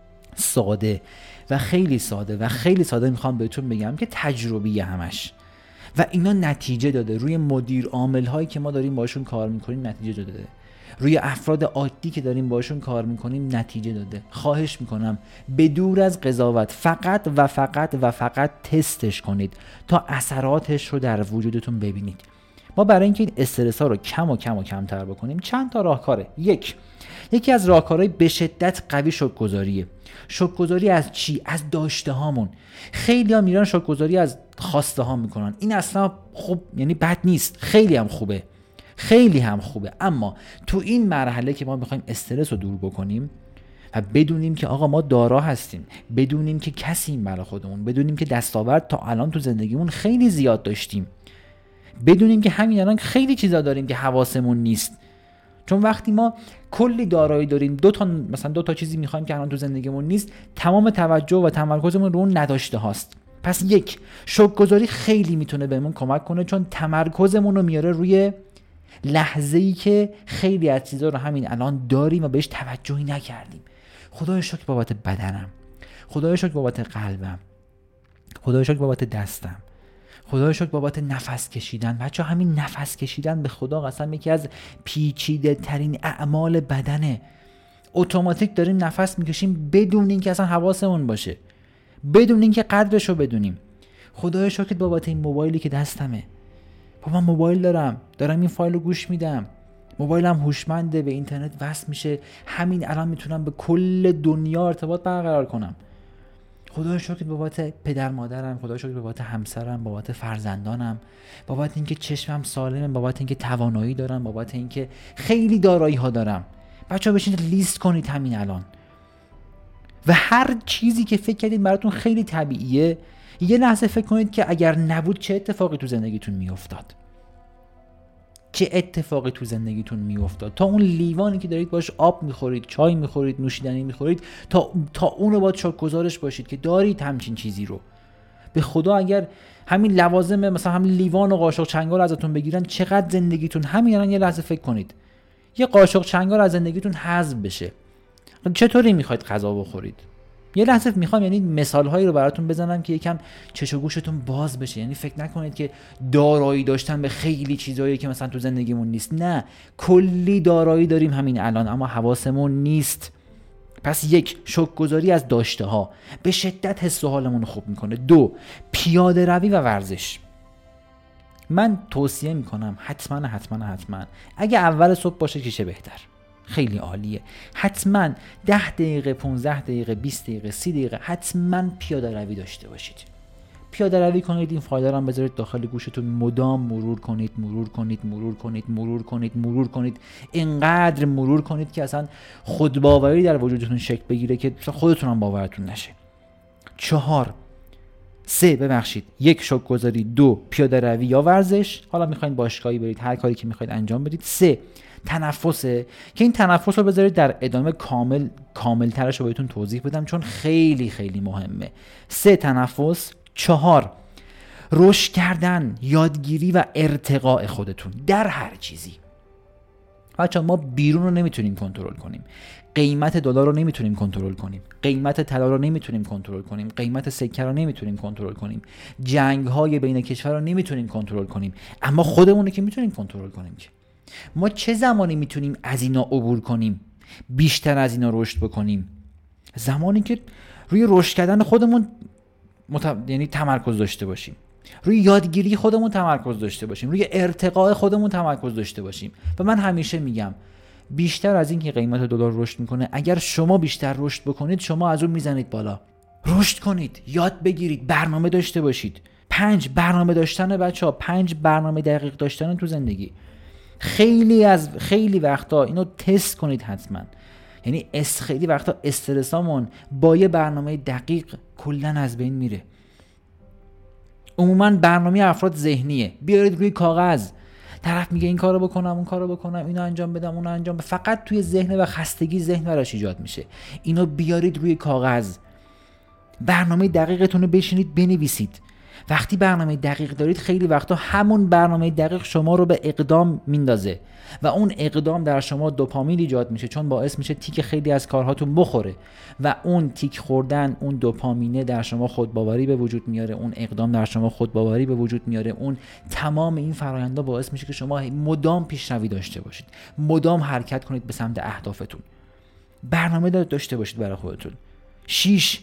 A: ساده و خیلی ساده و خیلی ساده میخوام بهتون بگم که تجربی همش و اینا نتیجه داده. روی مدیر عامل هایی که ما داریم باشون کار میکنیم نتیجه داده، روی افراد عادی که داریم باشون کار میکنیم نتیجه داده. خواهش میکنم بدور از قضاوت فقط و فقط و فقط تستش کنید تا اثراتش رو در وجودتون ببینید. ما برای اینکه این استرس ها رو کم و کم و کمتر بکنیم چند تا راهکاره. یک یکی از راهکارهای به شدت قوی شوک‌گذاریه. شوک‌گذاری از چی؟ از داشته هامون. خیلی ها میرن شوک‌گذاری از خواسته ها میکنن. این اصلا خوب، یعنی بد نیست، خیلی هم خوبه، خیلی هم خوبه. اما تو این مرحله که ما میخوایم استرس رو دور بکنیم و بدونیم که آقا ما دارا هستیم، بدونیم که کسیم برای خودمون، بدونیم که دستاورد تا الان تو زندگیمون خیلی زیاد داشتیم، بدونیم که همین الان خیلی چیزا داریم که حواسمون نیست. چون وقتی ما کلی دارایی داریم، دو تا مثلا دو تا چیزی میخوایم که الان تو زندگیمون نیست، تمام توجه و تمرکزمون رو اون نداشته هاست. پس یک، شوک‌گذاری خیلی میتونه بهمون کمک کنه، چون تمرکزمون رو میاره روی لحظه‌ای که خیلی از چیزا رو همین الان داریم و بهش توجهی نکردیم. خدای شکر بابت بدنم، خدای شکر بابت قلبم، خدای شکر بابت دستم، خدای شکر بابت نفس کشیدن. بچه همین نفس کشیدن به خدا قسم یکی از پیچیده ترین اعمال بدنه. اتوماتیک داریم نفس میکشیم بدون اینکه اصلا حواسمون باشه، بدون اینکه قدرش رو بدونیم. خدای شکر بابت این موبایلی که دستمه. بابا من موبایل دارم، دارم این فایل رو گوش میدم، موبایلم هوشمنده، به اینترنت وصل میشه، همین الان میتونم به کل دنیا ارتباط برقرار کنم. خدای شکر بابت پدر مادرم، خدای شکر بابت همسرم، بابت فرزندانم، بابت اینکه چشمم سالمه، بابت اینکه توانایی دارم، بابت اینکه خیلی دارایی ها دارم. بچه‌ها بشینید لیست کنید همین الان و هر چیزی که فکر کردید براتون خیلی طبیعیه، یه لحظه فکر کنید که اگر نبود چه اتفاقی تو زندگیتون میافتاد. چه اتفاقی تو زندگیتون میافتاد. تا اون لیوانی که دارید باش آب میخورید، چای میخورید، نوشیدنی میخورید، تا تا اون رو باید شکرگزارش باشید که دارید همچین چیزی رو. به خدا اگر همین لوازم مثلا همین لیوان و قاشق چنگال ازتون بگیرن، چقدر زندگیتون همین الان یه لحظه فکر کنید یه قاشق چنگال از زندگیتون حذف بشه، چطوری میخواید غذا بخورید؟ یه لحظه میخوام یعنی مثال هایی رو براتون بزنم که یکم چش و گوشتون باز بشه. یعنی فکر نکنید که دارایی داشتن به خیلی چیزایی که مثلا تو زندگیمون نیست. نه، کلی دارایی داریم همین الان اما حواسمون نیست. پس یک، شوک‌گذاری از داشته ها به شدت حس و حالمون رو خوب میکنه. دو، پیاده روی و ورزش. من توصیه میکنم حتما حتما حتما اگه اول صبح باشه که چه بهتر، خیلی عالیه. حتما ده دقیقه، پانزده دقیقه، بیست دقیقه، سی دقیقه حتما پیاده روی داشته باشید. پیاده روی کنید، این فایل رو هم بذارید داخل گوشتون، مدام مرور کنید مرور کنید مرور کنید مرور کنید مرور کنید اینقدر مرور کنید که اصلا خودباوری در وجودتون شکل بگیره که خودتون هم باورتون نشه. چهار سه ببخشید یک، شوک‌گذاری. دو، پیاده روی یا ورزش، حالا میخواین باشگاهی برید، هر کاری که میخواید انجام بدید. سه، تنفسه که این تنفس رو بذارید در ادامه کامل کامل ترش رو بهتون توضیح بدم چون خیلی خیلی مهمه. سه، تنفس. چهار، رشد کردن، یادگیری و ارتقاء خودتون در هر چیزی. بچه‌ها ما بیرون رو نمیتونیم کنترل کنیم، قیمت دلار رو نمیتونیم کنترل کنیم، قیمت طلا رو نمیتونیم کنترل کنیم، قیمت سکه رو نمیتونیم کنترل کنیم، جنگ های بین کشور رو نمیتونیم کنترل کنیم، اما خودمون رو که میتونیم کنترل کنیم. که ما چه زمانی میتونیم از اینا عبور کنیم، بیشتر از اینا رشد بکنیم؟ زمانی که روی رشد کردن خودمون مت... یعنی تمرکز داشته باشیم، روی یادگیری خودمون تمرکز داشته باشیم، روی ارتقاء خودمون تمرکز داشته باشیم. و من همیشه میگم بیشتر از این که قیمت دلار رشد میکنه، اگر شما بیشتر رشد بکنید شما از اون میزنید بالا. رشد کنید، یاد بگیرید، برنامه داشته باشید. پنج، برنامه داشتن بچه‌ها، پنج برنامه دقیق داشتن تو زندگی. خیلی از خیلی وقتا اینو تست کنید حتما. یعنی اس خیلی وقتا استرسامون با یه برنامه دقیق کلن از بین میره. عموما برنامه افراد ذهنیه، بیارید روی کاغذ، طرف میگه این کارو بکنم اون کارو بکنم اینو انجام بدم اونو انجام بدم، فقط توی ذهن و خستگی ذهن براش ایجاد میشه. اینو بیارید روی کاغذ، برنامه دقیقتون رو بشینید بنویسید. وقتی برنامه دقیق دارید خیلی وقتا همون برنامه دقیق شما رو به اقدام میندازه و اون اقدام در شما دوپامین ایجاد میشه، چون باعث میشه تیک خیلی از کارهاتون بخوره و اون تیک خوردن، اون دوپامینه در شما خودباوری به وجود میاره، اون اقدام در شما خودباوری به وجود میاره، اون تمام این فرآیندها باعث میشه که شما مدام پیشروی داشته باشید، مدام حرکت کنید به سمت اهدافتون. برنامه داشته باشید برای خودتون. شش،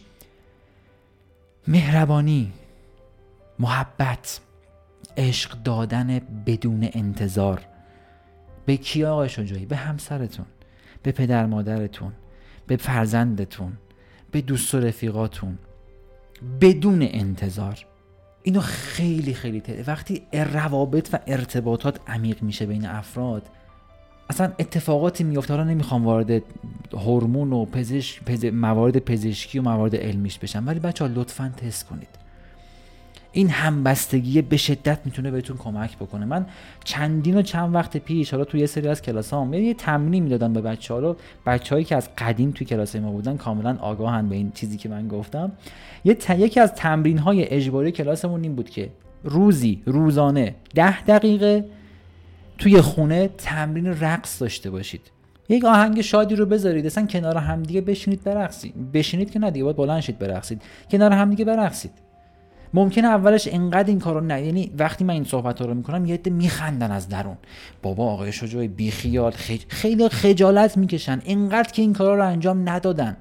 A: مهربانی، محبت، عشق دادن بدون انتظار. به کی آقای شجاعی؟ به همسرتون، به پدر مادرتون، به فرزندتون، به دوست و رفیقاتون، بدون انتظار. اینو خیلی خیلی تده. وقتی روابط و ارتباطات عمیق میشه بین افراد، اصلا اتفاقاتی میفته. حالا نمیخوام وارد هورمون و پزشک پز... موارد پزشکی و موارد علمیش بشم، ولی بچه‌ها لطفاً تست کنید. این همبستگی به شدت میتونه بهتون کمک بکنه. من چندین و چند وقت پیش، حالا توی یه سری از کلاسام یه تمرینی میدادم به بچه‌ها، رو بچه‌هایی که از قدیم توی کلاس ما بودن کاملا آگاهن به این چیزی که من گفتم. یه ت... یکی از تمرین‌های اجباری کلاسمون این بود که روزی روزانه ده دقیقه توی خونه تمرین رقص داشته باشید. یک آهنگ شادی رو بذارید، اصلا کنار هم دیگه بشینید برقصید. بشینید که نه دیگه، باید بلند شید برقصید. کنار هم دیگه برقصید. ممکنه اولش انقدر این کارو نه، یعنی وقتی من این صحبت‌ها رو میکنم یه عده میخندن از درون، بابا آقای شجاعی بی خیال، خج... خیلی خجالت میکشن انقدر که این کارا رو انجام ندادن.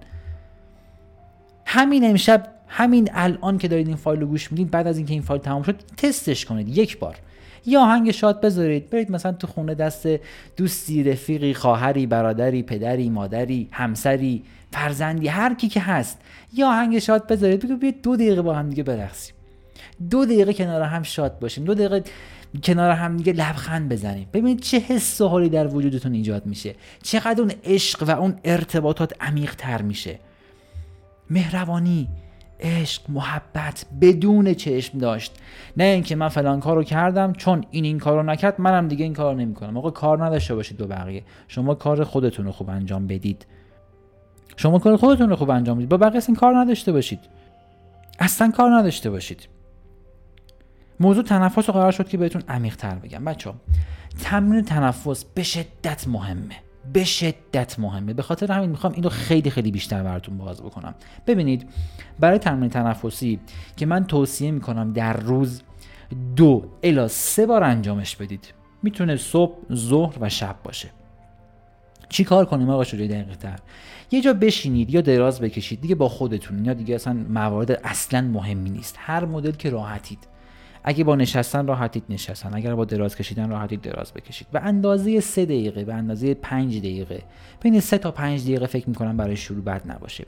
A: همین امشب، همین الان که دارید این فایل رو گوش میدید، بعد از اینکه این فایل تمام شد تستش کنید یک بار. یا آهنگ شاد بذارید، برید مثلا تو خونه دست دوستی، رفیقی، خواهری، برادری، پدری، مادری، همسری، فرزندی، هر کی که هست، یا آهنگ شاد بذارید، بگو بیاید دو دقیقه با هم دیگه برقصیم، دو دقیقه کنار هم شاد باشیم، دو دقیقه کنار هم دیگه لبخند بزنیم. ببینید چه حس و حالی در وجودتون ایجاد میشه، چقدر اون عشق و اون ارتباطات عمیق تر میشه. مهربانی، عشق، محبت بدون چشم داشت. نه اینکه من فلان کارو کردم چون این این کارو نکرد منم دیگه این کارو نمیکنم. آقا کار نداشته باشید با بقیه، شما کار خودتون رو خوب انجام بدید. شما کار خودتون رو خوب انجام بدید، با بقیه اصلا کار نداشته باشید. اصلا کار نداشته باشید. موضوع تنفس رو قرار شد که بهتون عمیق تر بگم. بچه‌ها تمرین تنفس به شدت مهمه، به شدت مهمه. به خاطر همین میخوام اینو خیلی خیلی بیشتر براتون باز بکنم. ببینید برای تمرین تنفسی که من توصیه میکنم در روز دو الی سه بار انجامش بدید. میتونه صبح، ظهر و شب باشه. چی کار کنیم آقا شجاعی دقیق تر؟ یه جا بشینید یا دراز بکشید، دیگه با خودتون، یا دیگه اصلا موارد اصلا مهمی نیست، هر مدل که راحتید. اگه با نشستن راحتید نشستن، اگر با دراز کشیدن راحتید دراز بکشید. به اندازه سه دقیقه، به اندازه پنج دقیقه، بین سه تا پنج دقیقه فکر میکنم برای شروع بد نباشه.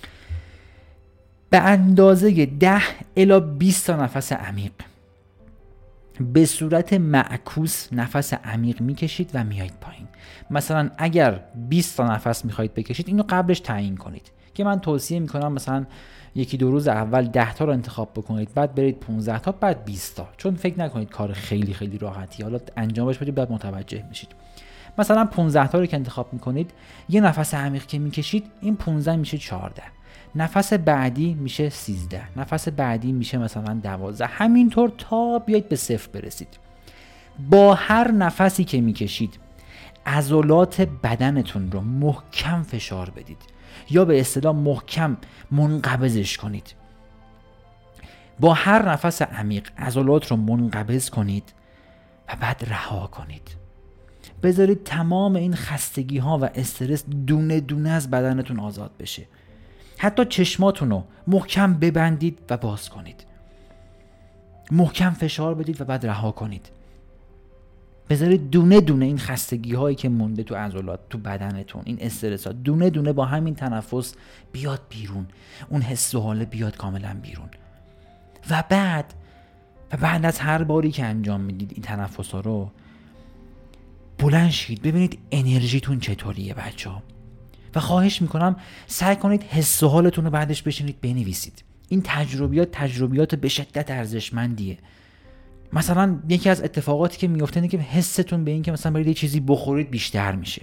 A: به اندازه ده الی بیست تا نفس عمیق به صورت معکوس نفس عمیق میکشید و میایید پایین. مثلا اگر بیست تا نفس میخواید بکشید، اینو قبلش تعیین کنید که من توصیه میکنم مثلا یکی دو روز اول ده تا رو انتخاب بکنید، بعد برید پانزده تا، بعد بیست تا، چون فکر نکنید کار خیلی خیلی راحتی، حالا انجامش بدید بعد متوجه میشید. مثلا پانزده تا رو که انتخاب میکنید، یه نفس عمیق که میکشید، این پانزده میشه چهارده، نفس بعدی میشه سیزده، نفس بعدی میشه مثلا دوازده، همینطور تا بیاید به صفر برسید. با هر نفسی که میکشید عضلات بدنتون رو محکم فشار بدید، یا به اصطلاح محکم منقبضش کنید. با هر نفس عمیق عضلات رو منقبض کنید و بعد رها کنید. بذارید تمام این خستگی ها و استرس دونه دونه از بدنتون آزاد بشه. حتی چشماتون رو محکم ببندید و باز کنید. محکم فشار بدید و بعد رها کنید. بذارید دونه دونه این خستگی هایی که مونده تو عضلات، تو بدنتون، این استرس ها دونه دونه با همین تنفس بیاد بیرون. اون حس و حاله بیاد کاملا بیرون. و بعد و بعد از هر باری که انجام میدید این تنفس ها رو، بلند شید ببینید انرژیتون چطوریه بچه ها. و خواهش میکنم سعی کنید حس و حالتون رو بعدش بشینید بنویسید. این تجربیات تجربیات به شدت ارزشمندیه. مثلا یکی از اتفاقاتی که میفته اینه که حستون به این که مثلا برید یه چیزی بخورید بیشتر میشه.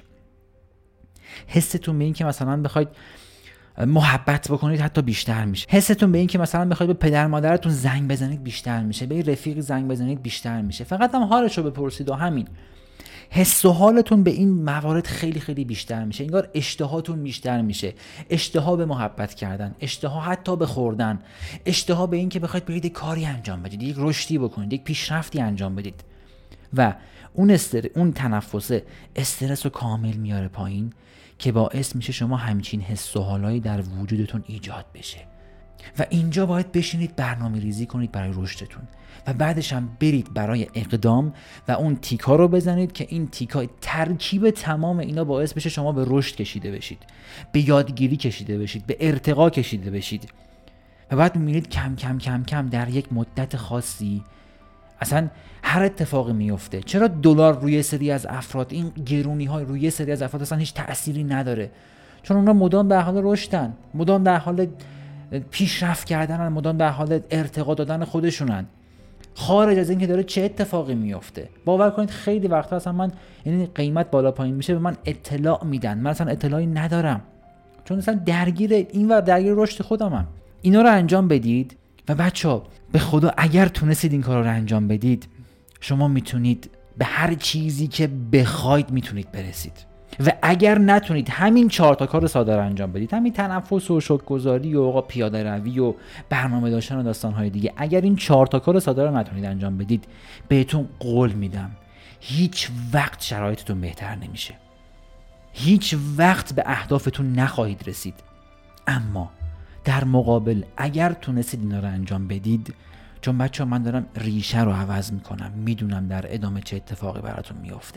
A: حستون به این که مثلا بخواید محبت بکنید حتی بیشتر میشه. حستون به این که مثلا بخواید به پدر مادرتون زنگ بزنید بیشتر میشه. به رفیق زنگ بزنید بیشتر میشه. فقط هم حالشو بپرسید و همین. حس و حالتون به این موارد خیلی خیلی بیشتر میشه. انگار اشتهاتون بیشتر میشه. اشتها به محبت کردن، اشتها حتی به خوردن، اشتها به این که بخواید برید کاری انجام بدید، یک رشدی بکنید، یک پیشرفتی انجام بدید. و اون استر اون تنفسه استرس رو کامل میاره پایین که باعث میشه شما همچین حس و حالایی در وجودتون ایجاد بشه. و اینجا باید بشینید برنامه ریزی کنید برای رشدتون و بعدش هم برید برای اقدام و اون تیکا رو بزنید که این تیکا ترکیب تمام اینا باعث بشه شما به رشد کشیده بشید، به یادگیری کشیده بشید، به ارتقا کشیده بشید. و بعد میبینید کم کم کم کم در یک مدت خاصی اصلا هر اتفاقی میفته. چرا دلار روی سری از افراد، این گرونی های روی سری از افراد اصلا هیچ تأثیری نداره؟ چون اونا مدام در حال رشدن، مدام در حال پیشرفت کردنن، مدام در حال ارتقا دادن خودشونن، خارج از این که داره چه اتفاقی میفته. باور کنید خیلی وقتا اصلا من یعنی قیمت بالا پایین میشه به من اطلاع میدن، من اصلا اطلاعی ندارم چون اصلا درگیر این و درگیر رشد خودمم. اینا رو انجام بدید و بچه‌ها به خدا اگر تونستید این کارا رو انجام بدید شما میتونید به هر چیزی که بخواید میتونید برسید. و اگر نتونید همین چهار تا کار ساده رو انجام بدید، همین تنفس و شکرگزاری و آقا پیاده روی و برنامه داشتن و داستان‌های دیگه، اگر این چهار تا کار ساده رو نتونید انجام بدید، بهتون قول میدم هیچ وقت شرایطتون بهتر نمیشه، هیچ وقت به اهدافتون نخواهید رسید. اما در مقابل اگر تونستید اینا رو انجام بدید، چون بچه‌ها من دارم ریشه رو عوض میکنم، میدونم در ادامه چه اتفاقی براتون میفته.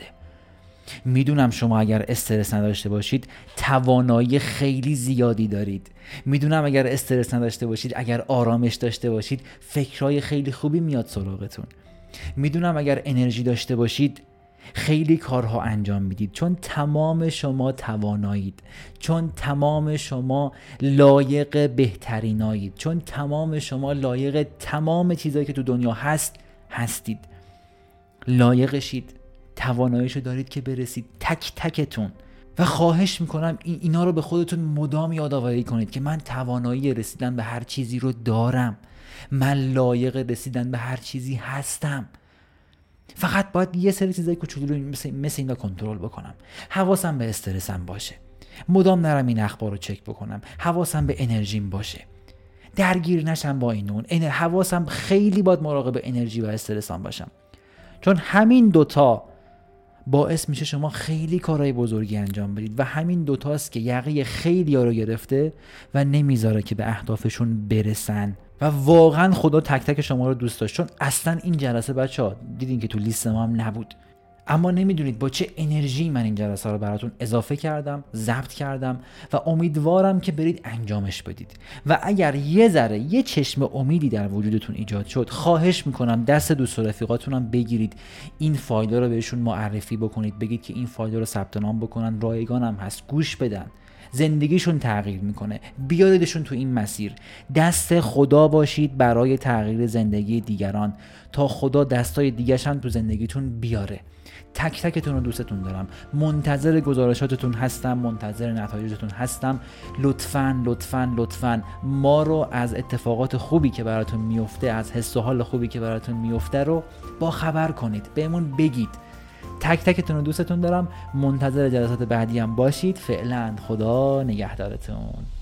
A: میدونم شما اگر استرس نداشته باشید توانایی خیلی زیادی دارید. میدونم اگر استرس نداشته باشید، اگر آرامش داشته باشید، فکرهای خیلی خوبی میاد سراغتون. میدونم اگر انرژی داشته باشید خیلی کارها انجام میدید، چون تمام شما توانایید، چون تمام شما لایق بهترینایید، چون تمام شما لایق تمام چیزایی که تو دنیا هست هستید، لایقشید، تواناییشو دارید که برسید تک تکتون. و خواهش میکنم این اینا رو به خودتون مدام یادآوری کنید که من توانایی رسیدن به هر چیزی رو دارم، من لایق رسیدن به هر چیزی هستم. فقط باید یه سری چیزای کوچولو رو مثل مثل اینا کنترل بکنم. حواسم به استرسم باشه، مدام نرم این اخبار رو چک بکنم، حواسم به انرژیم باشه، درگیر نشم با اینون. این حواسم خیلی باید مراقب انرژی و استرسام باشم، چون همین دوتا باعث میشه شما خیلی کارهای بزرگی انجام بدید و همین دوتاست که یقه خیلی ها رو گرفته و نمیذاره که به اهدافشون برسن. و واقعا خدا تک تک شما رو دوست داشت، چون اصلا این جلسه بچه‌ها دیدین که تو لیست ما هم نبود، اما نمیدونید با چه انرژی من این جلسه رو براتون اضافه کردم، ضبط کردم و امیدوارم که برید انجامش بدید. و اگر یه ذره یه چشم امیدی در وجودتون ایجاد شد، خواهش میکنم دست دوست و رفیقاتونم بگیرید، این فایل رو بهشون معرفی بکنید، بگید که این فایل رو ثبت نام بکنن، رایگانم هست، گوش بدن، زندگیشون تغییر میکنه، بیاریدشون تو این مسیر. دست خدا باشید برای تغییر زندگی دیگران تا خدا دستای دیگرشن تو زندگیتون بیاره. تک تکتون رو دوستتون دارم، منتظر گزارشاتتون هستم، منتظر نتایجتون هستم. لطفاً لطفاً لطفاً ما رو از اتفاقات خوبی که براتون میفته، از حس و حال خوبی که براتون میفته رو با خبر کنید، بهمون بگید. تک تکتون رو دوستتون دارم، منتظر جلسات بعدی هم باشید. فعلا خدا نگهدارتون.